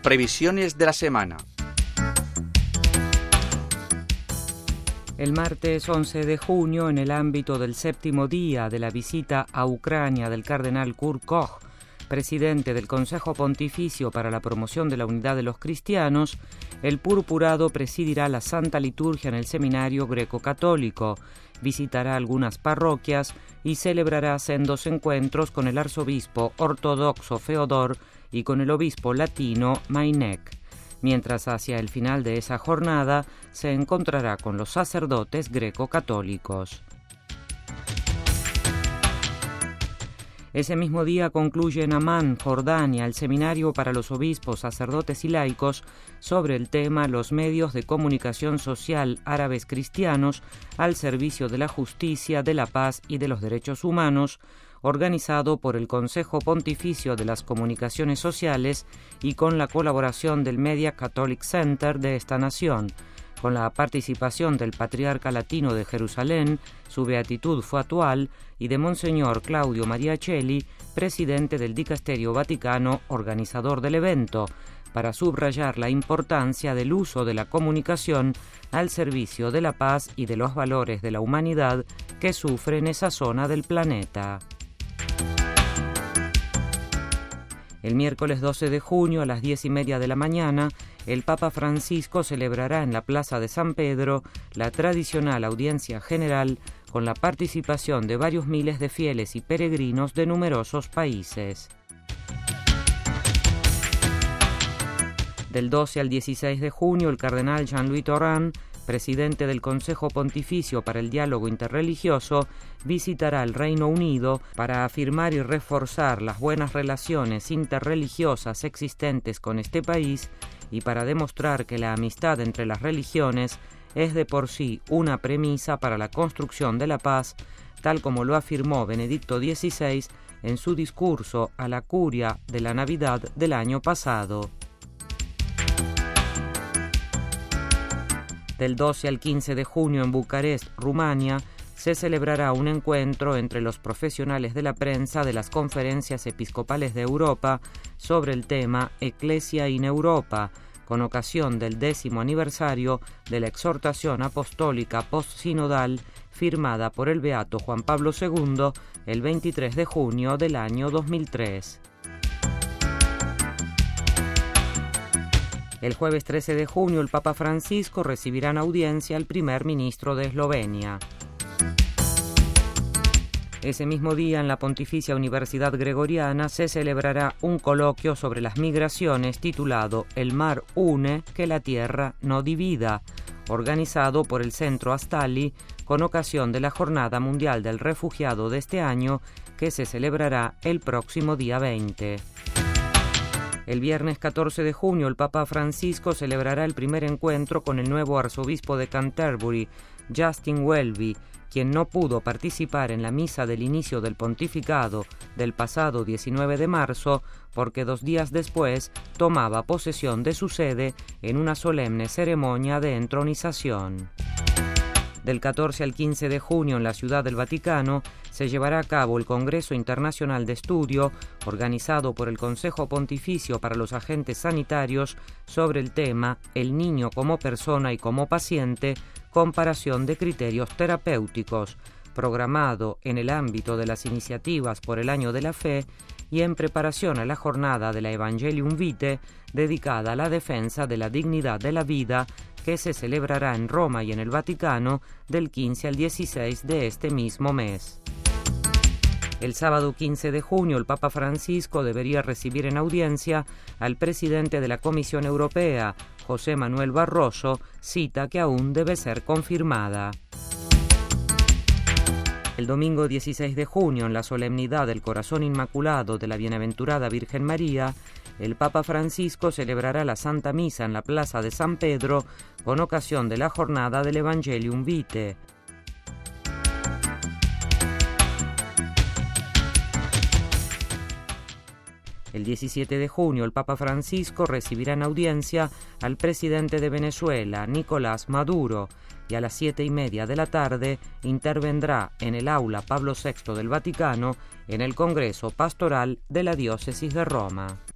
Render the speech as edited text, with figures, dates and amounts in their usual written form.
Previsiones de la semana. El martes 11 de junio, en el ámbito del 7º día de la visita a Ucrania del cardenal Kurt Koch, presidente del Consejo Pontificio para la Promoción de la Unidad de los Cristianos, el purpurado presidirá la Santa Liturgia en el Seminario Greco-Católico, visitará algunas parroquias y celebrará sendos encuentros con el arzobispo ortodoxo Feodor y con el obispo latino Mainek, mientras hacia el final de esa jornada se encontrará con los sacerdotes greco-católicos. Ese mismo día concluye en Amán, Jordania, el seminario para los obispos, sacerdotes y laicos sobre el tema Los medios de comunicación social árabes cristianos al servicio de la justicia, de la paz y de los derechos humanos, organizado por el Consejo Pontificio de las Comunicaciones Sociales y con la colaboración del Media Catholic Center de esta nación, con la participación del Patriarca Latino de Jerusalén, su beatitud fue actual, y de Monseñor Claudio Mariacelli, presidente del Dicasterio Vaticano, organizador del evento, para subrayar la importancia del uso de la comunicación al servicio de la paz y de los valores de la humanidad que sufre en esa zona del planeta. El miércoles 12 de junio a las 10:30 de la mañana, el Papa Francisco celebrará en la Plaza de San Pedro la tradicional audiencia general con la participación de varios miles de fieles y peregrinos de numerosos países. Del 12 al 16 de junio, el cardenal Jean-Louis Tauran, presidente del Consejo Pontificio para el Diálogo Interreligioso, visitará el Reino Unido para afirmar y reforzar las buenas relaciones interreligiosas existentes con este país y para demostrar que la amistad entre las religiones es de por sí una premisa para la construcción de la paz, tal como lo afirmó Benedicto XVI en su discurso a la curia de la Navidad del año pasado. Del 12 al 15 de junio en Bucarest, Rumania, se celebrará un encuentro entre los profesionales de la prensa de las conferencias episcopales de Europa sobre el tema Ecclesia in Europa, con ocasión del 10º aniversario de la exhortación apostólica postsinodal firmada por el beato Juan Pablo II el 23 de junio del año 2003. El jueves 13 de junio, el Papa Francisco recibirá en audiencia al primer ministro de Eslovenia. Ese mismo día, en la Pontificia Universidad Gregoriana, se celebrará un coloquio sobre las migraciones titulado El mar une, que la tierra no divida, organizado por el Centro Astali con ocasión de la Jornada Mundial del Refugiado de este año, que se celebrará el próximo día 20. El viernes 14 de junio, el Papa Francisco celebrará el primer encuentro con el nuevo arzobispo de Canterbury, Justin Welby, quien no pudo participar en la misa del inicio del pontificado del pasado 19 de marzo porque 2 días después tomaba posesión de su sede en una solemne ceremonia de entronización. Del 14 al 15 de junio en la Ciudad del Vaticano se llevará a cabo el Congreso Internacional de Estudio, organizado por el Consejo Pontificio para los Agentes Sanitarios, sobre el tema El niño como persona y como paciente, comparación de criterios terapéuticos, programado en el ámbito de las iniciativas por el Año de la Fe y en preparación a la jornada de la Evangelium Vitae, dedicada a la defensa de la dignidad de la vida, que se celebrará en Roma y en el Vaticano del 15 al 16 de este mismo mes. El sábado 15 de junio, el Papa Francisco debería recibir en audiencia al presidente de la Comisión Europea, José Manuel Barroso, cita que aún debe ser confirmada. El domingo 16 de junio, en la solemnidad del Corazón Inmaculado de la Bienaventurada Virgen María, el Papa Francisco celebrará la Santa Misa en la Plaza de San Pedro con ocasión de la jornada del Evangelium Vitae. El 17 de junio, el Papa Francisco recibirá en audiencia al presidente de Venezuela, Nicolás Maduro, y a las 7:30 de la tarde intervendrá en el aula Pablo VI del Vaticano en el Congreso Pastoral de la Diócesis de Roma.